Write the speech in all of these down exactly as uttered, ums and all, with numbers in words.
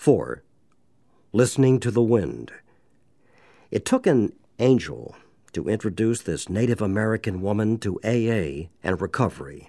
Four, listening to the wind. It took an angel to introduce this Native American woman to A A and recovery.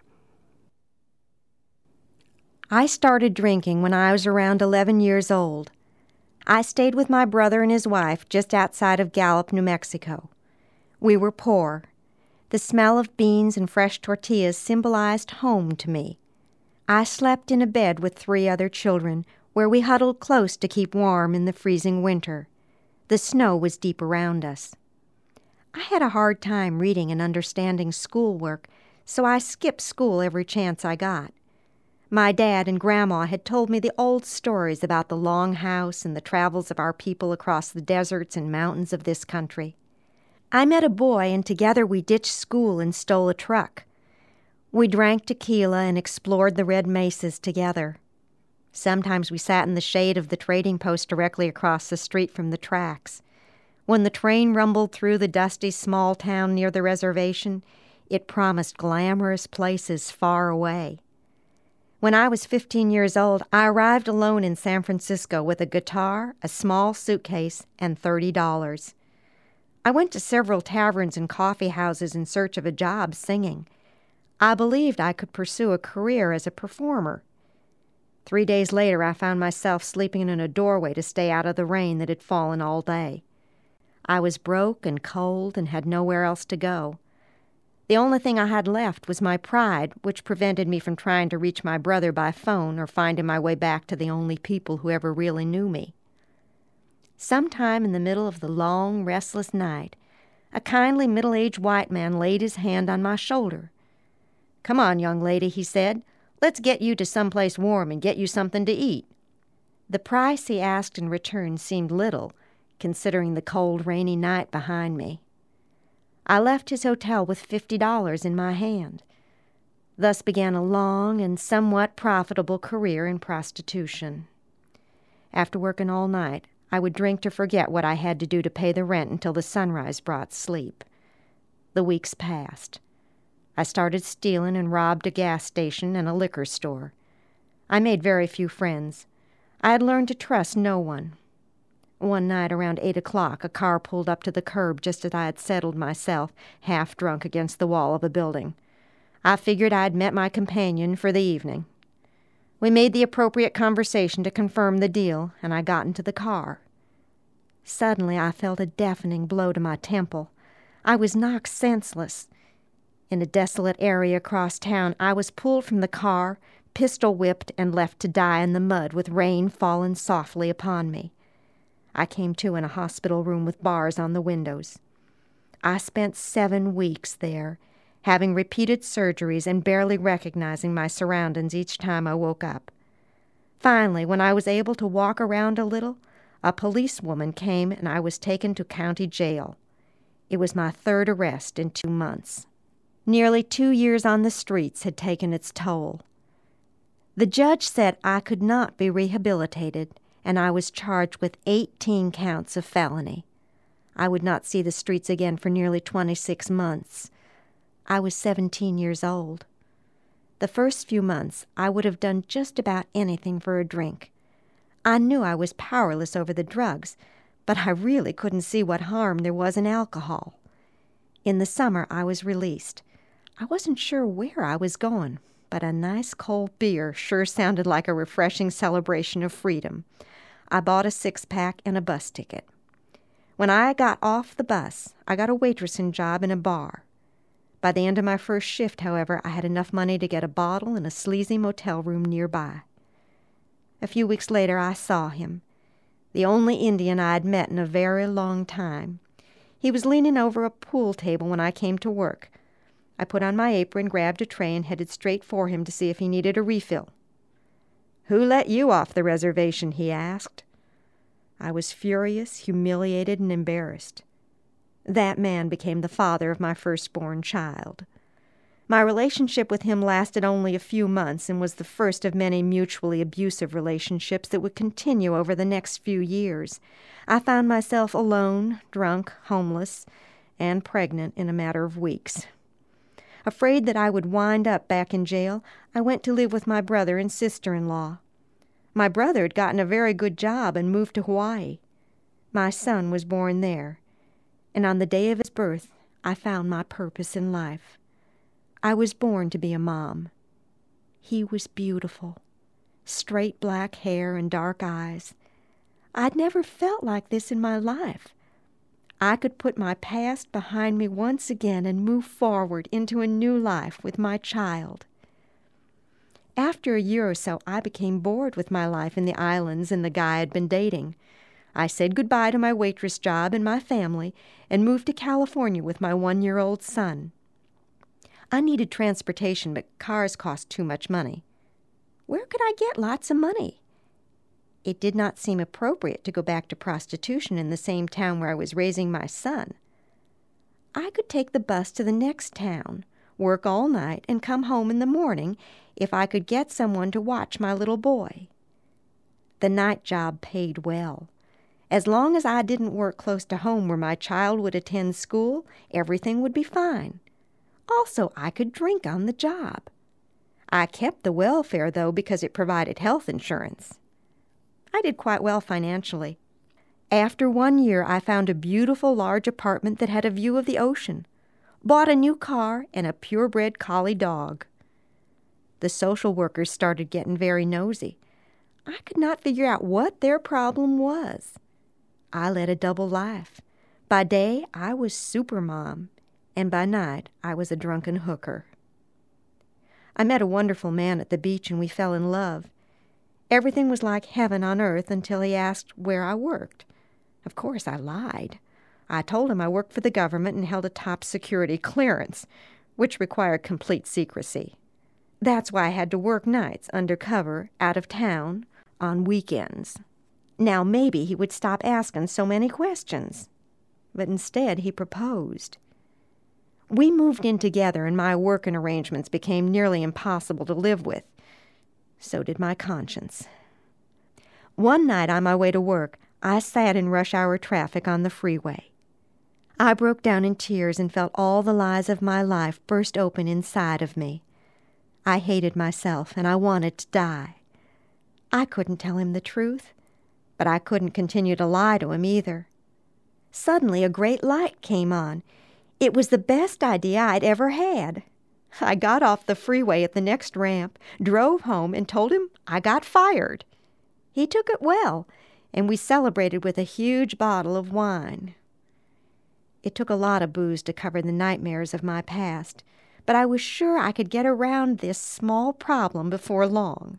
I started drinking when I was around eleven years old. I stayed with my brother and his wife just outside of Gallup, New Mexico. We were poor. The smell of beans and fresh tortillas symbolized home to me. I slept in a bed with three other children, where we huddled close to keep warm in the freezing winter. The snow was deep around us. I had a hard time reading and understanding schoolwork, so I skipped school every chance I got. My dad and Grandma had told me the old stories about the long house and the travels of our people across the deserts and mountains of this country. I met a boy, and together we ditched school and stole a truck. We drank tequila and explored the red mesas together. Sometimes we sat in the shade of the trading post directly across the street from the tracks. When the train rumbled through the dusty small town near the reservation, it promised glamorous places far away. When I was fifteen years old, I arrived alone in San Francisco with a guitar, a small suitcase, and thirty dollars. I went to several taverns and coffee houses in search of a job singing. I believed I could pursue a career as a performer. Three days later, I found myself sleeping in a doorway to stay out of the rain that had fallen all day. I was broke and cold and had nowhere else to go. The only thing I had left was my pride, which prevented me from trying to reach my brother by phone or finding my way back to the only people who ever really knew me. Sometime in the middle of the long, restless night, a kindly middle-aged white man laid his hand on my shoulder. "Come on, young lady," he said. "Let's get you to someplace warm and get you something to eat." The price he asked in return seemed little, considering the cold, rainy night behind me. I left his hotel with fifty dollars in my hand. Thus began a long and somewhat profitable career in prostitution. After working all night, I would drink to forget what I had to do to pay the rent until the sunrise brought sleep. The weeks passed. I started stealing and robbed a gas station and a liquor store. I made very few friends. I had learned to trust no one. One night around eight o'clock, a car pulled up to the curb just as I had settled myself, half drunk, against the wall of a building. I figured I had met my companion for the evening. We made the appropriate conversation to confirm the deal, and I got into the car. Suddenly, I felt a deafening blow to my temple. I was knocked senseless. In a desolate area across town, I was pulled from the car, pistol-whipped, and left to die in the mud with rain falling softly upon me. I came to in a hospital room with bars on the windows. I spent seven weeks there, having repeated surgeries and barely recognizing my surroundings each time I woke up. Finally, when I was able to walk around a little, a policewoman came and I was taken to county jail. It was my third arrest in two months. Nearly two years on the streets had taken its toll. The judge said I could not be rehabilitated, and I was charged with eighteen counts of felony. I would not see the streets again for nearly twenty-six months. I was seventeen years old. The first few months, I would have done just about anything for a drink. I knew I was powerless over the drugs, but I really couldn't see what harm there was in alcohol. In the summer, I was released. I wasn't sure where I was going, but a nice cold beer sure sounded like a refreshing celebration of freedom. I bought a six-pack and a bus ticket. When I got off the bus, I got a waitressing job in a bar. By the end of my first shift, however, I had enough money to get a bottle in a sleazy motel room nearby. A few weeks later, I saw him, the only Indian I had met in a very long time. He was leaning over a pool table when I came to work. I put on my apron, grabbed a tray, and headed straight for him to see if he needed a refill. "Who let you off the reservation?" he asked. I was furious, humiliated, and embarrassed. That man became the father of my firstborn child. My relationship with him lasted only a few months and was the first of many mutually abusive relationships that would continue over the next few years. I found myself alone, drunk, homeless, and pregnant in a matter of weeks. Afraid that I would wind up back in jail, I went to live with my brother and sister-in-law. My brother had gotten a very good job and moved to Hawaii. My son was born there, and on the day of his birth, I found my purpose in life. I was born to be a mom. He was beautiful, straight black hair and dark eyes. I'd never felt like this in my life. I could put my past behind me once again and move forward into a new life with my child. After a year or so, I became bored with my life in the islands and the guy I'd been dating. I said goodbye to my waitress job and my family and moved to California with my one-year-old son. I needed transportation, but cars cost too much money. Where could I get lots of money? It did not seem appropriate to go back to prostitution in the same town where I was raising my son. I could take the bus to the next town, work all night, and come home in the morning if I could get someone to watch my little boy. The night job paid well. As long as I didn't work close to home where my child would attend school, everything would be fine. Also, I could drink on the job. I kept the welfare, though, because it provided health insurance. I did quite well financially. After one year, I found a beautiful large apartment that had a view of the ocean, bought a new car, and a purebred collie dog. The social workers started getting very nosy. I could not figure out what their problem was. I led a double life. By day, I was supermom, and by night, I was a drunken hooker. I met a wonderful man at the beach, and we fell in love. Everything was like heaven on earth until he asked where I worked. Of course, I lied. I told him I worked for the government and held a top security clearance, which required complete secrecy. That's why I had to work nights, undercover, out of town, on weekends. Now maybe he would stop asking so many questions. But instead, he proposed. We moved in together, and my working arrangements became nearly impossible to live with. So did my conscience. One night on my way to work, I sat in rush hour traffic on the freeway. I broke down in tears and felt all the lies of my life burst open inside of me. I hated myself, and I wanted to die. I couldn't tell him the truth, but I couldn't continue to lie to him either. Suddenly, a great light came on. It was the best idea I'd ever had. I got off the freeway at the next ramp, drove home, and told him I got fired. He took it well, and we celebrated with a huge bottle of wine. It took a lot of booze to cover the nightmares of my past, but I was sure I could get around this small problem before long.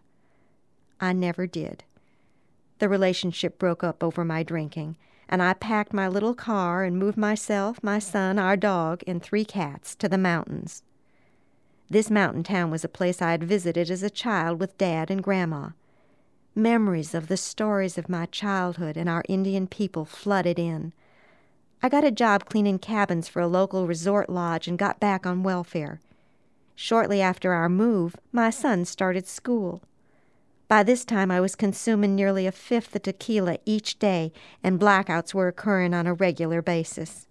I never did. The relationship broke up over my drinking, and I packed my little car and moved myself, my son, our dog, and three cats to the mountains. This mountain town was a place I had visited as a child with Dad and Grandma. Memories of the stories of my childhood and our Indian people flooded in. I got a job cleaning cabins for a local resort lodge and got back on welfare. Shortly after our move, my son started school. By this time, I was consuming nearly a fifth of tequila each day, and blackouts were occurring on a regular basis.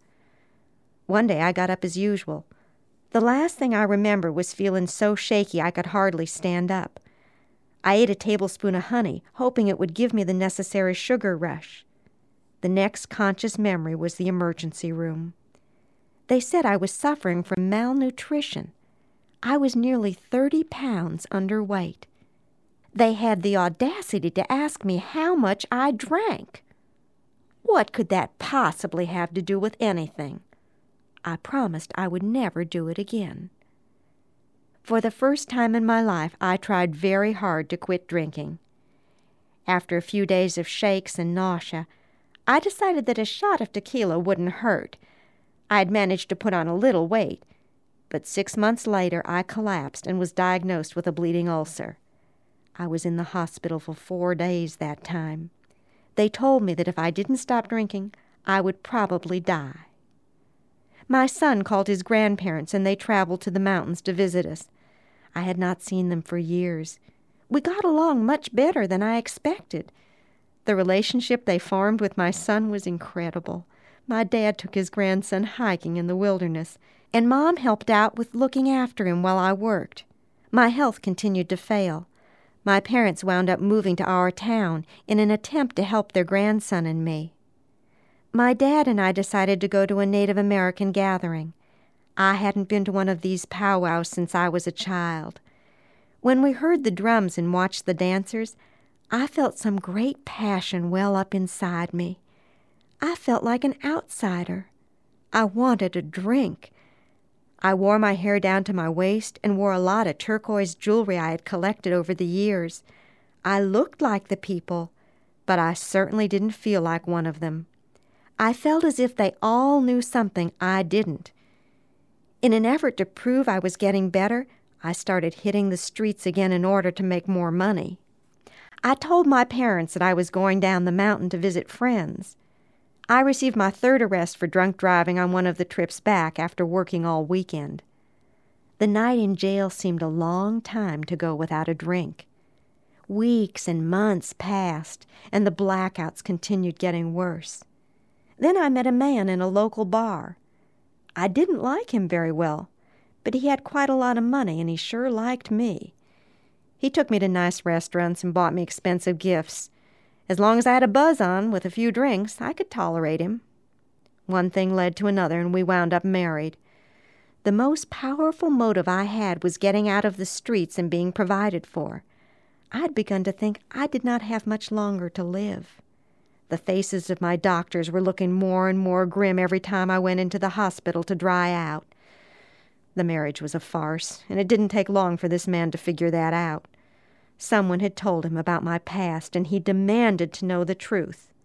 One day, I got up as usual. The last thing I remember was feeling so shaky I could hardly stand up. I ate a tablespoon of honey, hoping it would give me the necessary sugar rush. The next conscious memory was the emergency room. They said I was suffering from malnutrition. I was nearly thirty pounds underweight. They had the audacity to ask me how much I drank. What could that possibly have to do with anything? I promised I would never do it again. For the first time in my life, I tried very hard to quit drinking. After a few days of shakes and nausea, I decided that a shot of tequila wouldn't hurt. I had managed to put on a little weight, but six months later I collapsed and was diagnosed with a bleeding ulcer. I was in the hospital for four days that time. They told me that if I didn't stop drinking, I would probably die. My son called his grandparents, and they traveled to the mountains to visit us. I had not seen them for years. We got along much better than I expected. The relationship they formed with my son was incredible. My dad took his grandson hiking in the wilderness, and Mom helped out with looking after him while I worked. My health continued to fail, My parents wound up moving to our town in an attempt to help their grandson and me. My dad and I decided to go to a Native American gathering. I hadn't been to one of these powwows since I was a child. When we heard the drums and watched the dancers, I felt some great passion well up inside me. I felt like an outsider. I wanted a drink. I wore my hair down to my waist and wore a lot of turquoise jewelry I had collected over the years. I looked like the people, but I certainly didn't feel like one of them. I felt as if they all knew something I didn't. In an effort to prove I was getting better, I started hitting the streets again in order to make more money. I told my parents that I was going down the mountain to visit friends. I received my third arrest for drunk driving on one of the trips back after working all weekend. The night in jail seemed a long time to go without a drink. Weeks and months passed, and the blackouts continued getting worse. Then I met a man in a local bar. I didn't like him very well, but he had quite a lot of money, and he sure liked me. He took me to nice restaurants and bought me expensive gifts. As long as I had a buzz on with a few drinks, I could tolerate him. One thing led to another, and we wound up married. The most powerful motive I had was getting out of the streets and being provided for. I had begun to think I did not have much longer to live. The faces of my doctors were looking more and more grim every time I went into the hospital to dry out. The marriage was a farce, and it didn't take long for this man to figure that out. Someone had told him about my past, and he demanded to know the truth.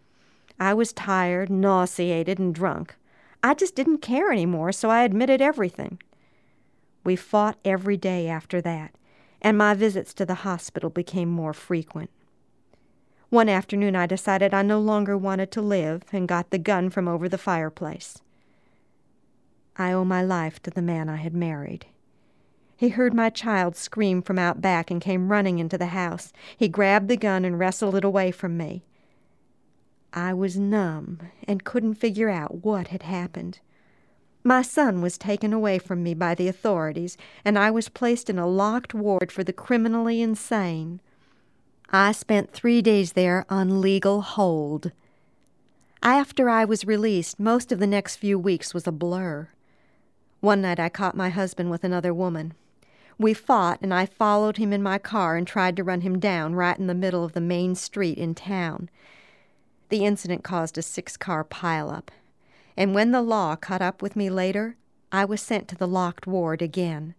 I was tired, nauseated, and drunk. I just didn't care anymore, so I admitted everything. We fought every day after that, and my visits to the hospital became more frequent. One afternoon I decided I no longer wanted to live and got the gun from over the fireplace. I owe my life to the man I had married. He heard my child scream from out back and came running into the house. He grabbed the gun and wrestled it away from me. I was numb and couldn't figure out what had happened. My son was taken away from me by the authorities, and I was placed in a locked ward for the criminally insane. I spent three days there on legal hold. After I was released, most of the next few weeks was a blur. One night I caught my husband with another woman. We fought, and I followed him in my car and tried to run him down right in the middle of the main street in town. The incident caused a six-car pileup, and when the law caught up with me later, I was sent to the locked ward again.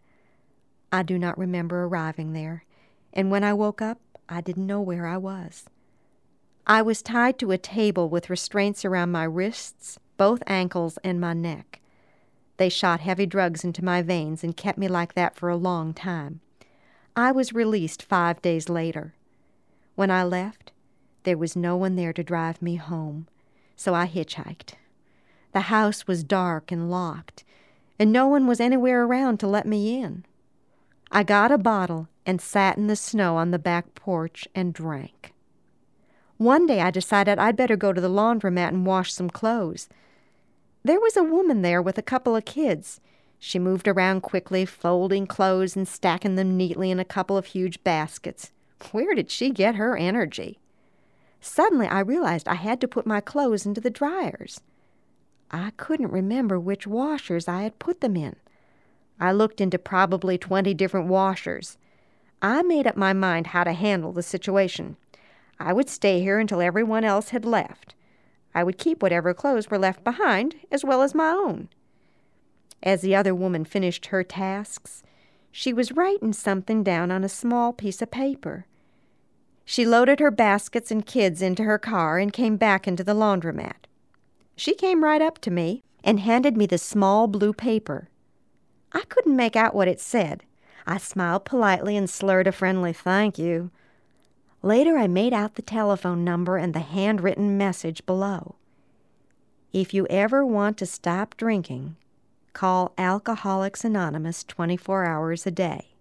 I do not remember arriving there, and when I woke up, I didn't know where I was. I was tied to a table with restraints around my wrists, both ankles, and my neck. They shot heavy drugs into my veins and kept me like that for a long time. I was released five days later. When I left, there was no one there to drive me home, so I hitchhiked. The house was dark and locked, and no one was anywhere around to let me in. I got a bottle and sat in the snow on the back porch and drank. One day I decided I'd better go to the laundromat and wash some clothes. There was a woman there with a couple of kids. She moved around quickly, folding clothes and stacking them neatly in a couple of huge baskets. Where did she get her energy? Suddenly I realized I had to put my clothes into the dryers. I couldn't remember which washers I had put them in. I looked into probably twenty different washers. I made up my mind how to handle the situation. I would stay here until everyone else had left. I would keep whatever clothes were left behind, as well as my own. As the other woman finished her tasks, she was writing something down on a small piece of paper. She loaded her baskets and kids into her car and came back into the laundromat. She came right up to me and handed me the small blue paper. I couldn't make out what it said. I smiled politely and slurred a friendly thank you. Later, I made out the telephone number and the handwritten message below. If you ever want to stop drinking, call Alcoholics Anonymous twenty-four hours a day.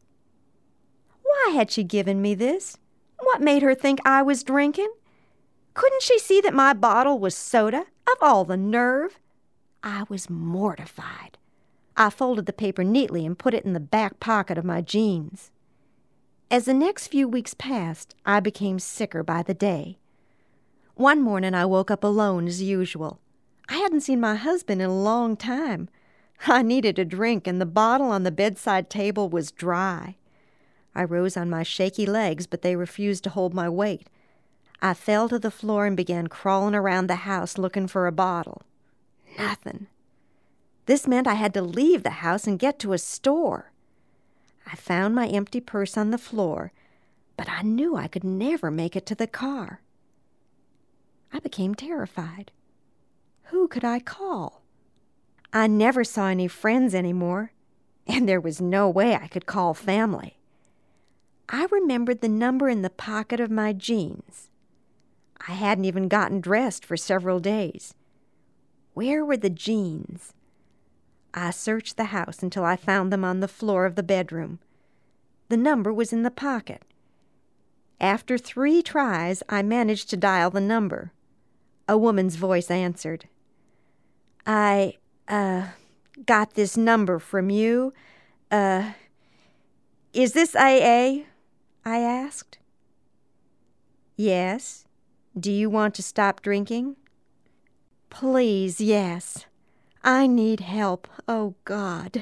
Why had she given me this? What made her think I was drinking? Couldn't she see that my bottle was soda? Of all the nerve! I was mortified. I folded the paper neatly and put it in the back pocket of my jeans. As the next few weeks passed, I became sicker by the day. One morning I woke up alone as usual. I hadn't seen my husband in a long time. I needed a drink, and the bottle on the bedside table was dry. I rose on my shaky legs, but they refused to hold my weight. I fell to the floor and began crawling around the house looking for a bottle. Nothing. This meant I had to leave the house and get to a store. I found my empty purse on the floor, but I knew I could never make it to the car. I became terrified. Who could I call? I never saw any friends anymore, and there was no way I could call family. I remembered the number in the pocket of my jeans. I hadn't even gotten dressed for several days. Where were the jeans? I searched the house until I found them on the floor of the bedroom. The number was in the pocket. After three tries, I managed to dial the number. A woman's voice answered. I, uh, got this number from you. Uh, is this A A? I asked. Yes. Do you want to stop drinking? Please, yes. I need help. Oh, God.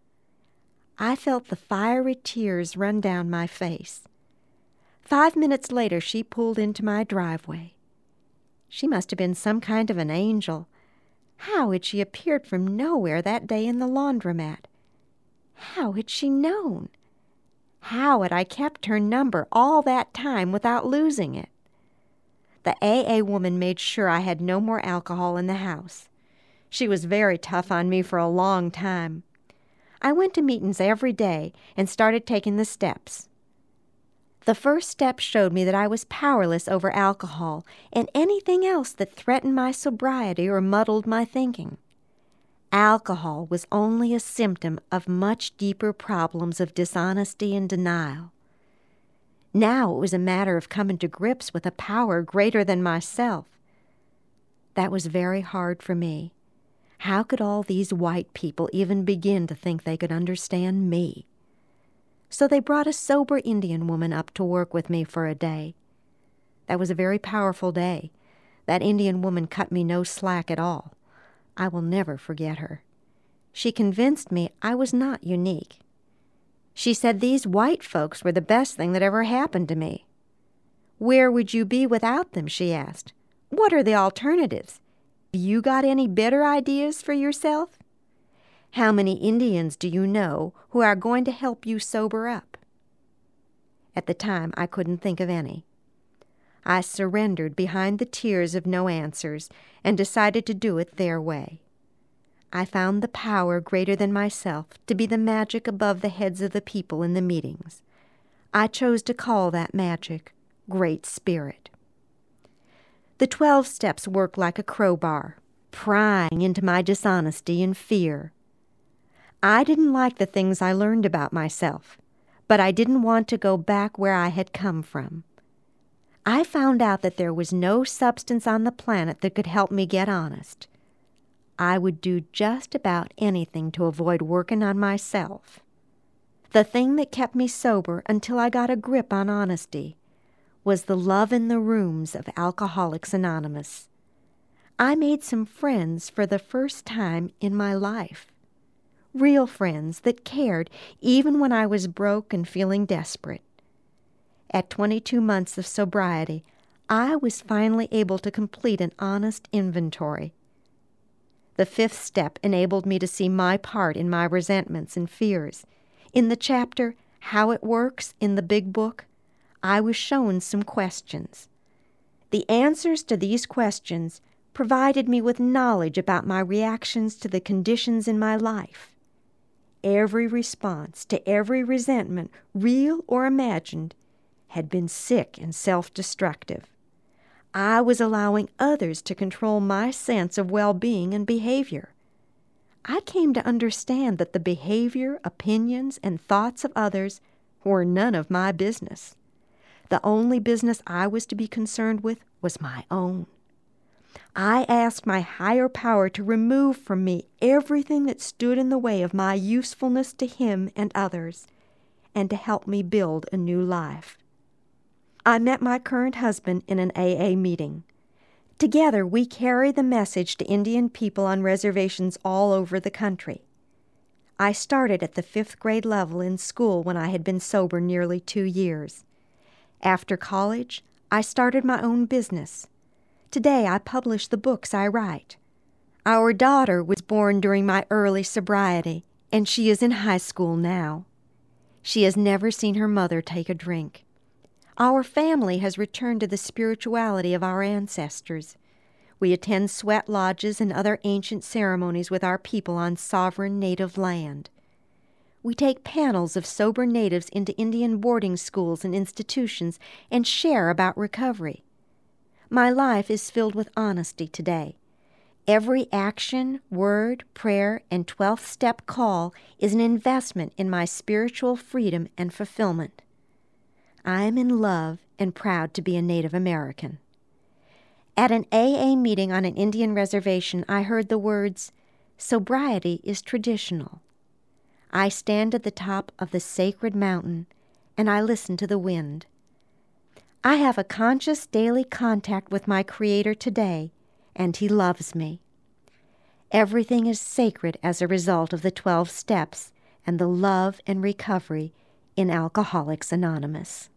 I felt the fiery tears run down my face. Five minutes later, she pulled into my driveway. She must have been some kind of an angel. How had she appeared from nowhere that day in the laundromat? How had she known? How had I kept her number all that time without losing it? The A A woman made sure I had no more alcohol in the house. She was very tough on me for a long time. I went to meetings every day and started taking the steps. The first step showed me that I was powerless over alcohol and anything else that threatened my sobriety or muddled my thinking. Alcohol was only a symptom of much deeper problems of dishonesty and denial. Now it was a matter of coming to grips with a power greater than myself. That was very hard for me. How could all these white people even begin to think they could understand me? So they brought a sober Indian woman up to work with me for a day. That was a very powerful day. That Indian woman cut me no slack at all. I will never forget her. She convinced me I was not unique. She said these white folks were the best thing that ever happened to me. Where would you be without them, she asked. What are the alternatives? You got any better ideas for yourself? How many Indians do you know who are going to help you sober up? At the time, I couldn't think of any. I surrendered behind the tears of no answers and decided to do it their way. I found the power greater than myself to be the magic above the heads of the people in the meetings. I chose to call that magic Great Spirit. The twelve steps worked like a crowbar, prying into my dishonesty and fear. I didn't like the things I learned about myself, but I didn't want to go back where I had come from. I found out that there was no substance on the planet that could help me get honest. I would do just about anything to avoid working on myself. The thing that kept me sober until I got a grip on honesty was the love in the rooms of Alcoholics Anonymous. I made some friends for the first time in my life. Real friends that cared even when I was broke and feeling desperate. At twenty-two months of sobriety, I was finally able to complete an honest inventory. The fifth step enabled me to see my part in my resentments and fears. In the chapter, How It Works, in the Big Book, I was shown some questions. The answers to these questions provided me with knowledge about my reactions to the conditions in my life. Every response to every resentment, real or imagined, had been sick and self-destructive. I was allowing others to control my sense of well-being and behavior. I came to understand that the behavior, opinions, and thoughts of others were none of my business. The only business I was to be concerned with was my own. I asked my higher power to remove from me everything that stood in the way of my usefulness to him and others, and to help me build a new life. I met my current husband in an A A meeting. Together, we carry the message to Indian people on reservations all over the country. I started at the fifth grade level in school when I had been sober nearly two years. After college, I started my own business. Today, I publish the books I write. Our daughter was born during my early sobriety, and she is in high school now. She has never seen her mother take a drink. Our family has returned to the spirituality of our ancestors. We attend sweat lodges and other ancient ceremonies with our people on sovereign native land. We take panels of sober natives into Indian boarding schools and institutions and share about recovery. My life is filled with honesty today. Every action, word, prayer, and twelfth step call is an investment in my spiritual freedom and fulfillment. I am in love and proud to be a Native American. At an A A meeting on an Indian reservation, I heard the words, "Sobriety is traditional." I stand at the top of the sacred mountain, and I listen to the wind. I have a conscious daily contact with my Creator today, and He loves me. Everything is sacred as a result of the twelve steps and the love and recovery in Alcoholics Anonymous.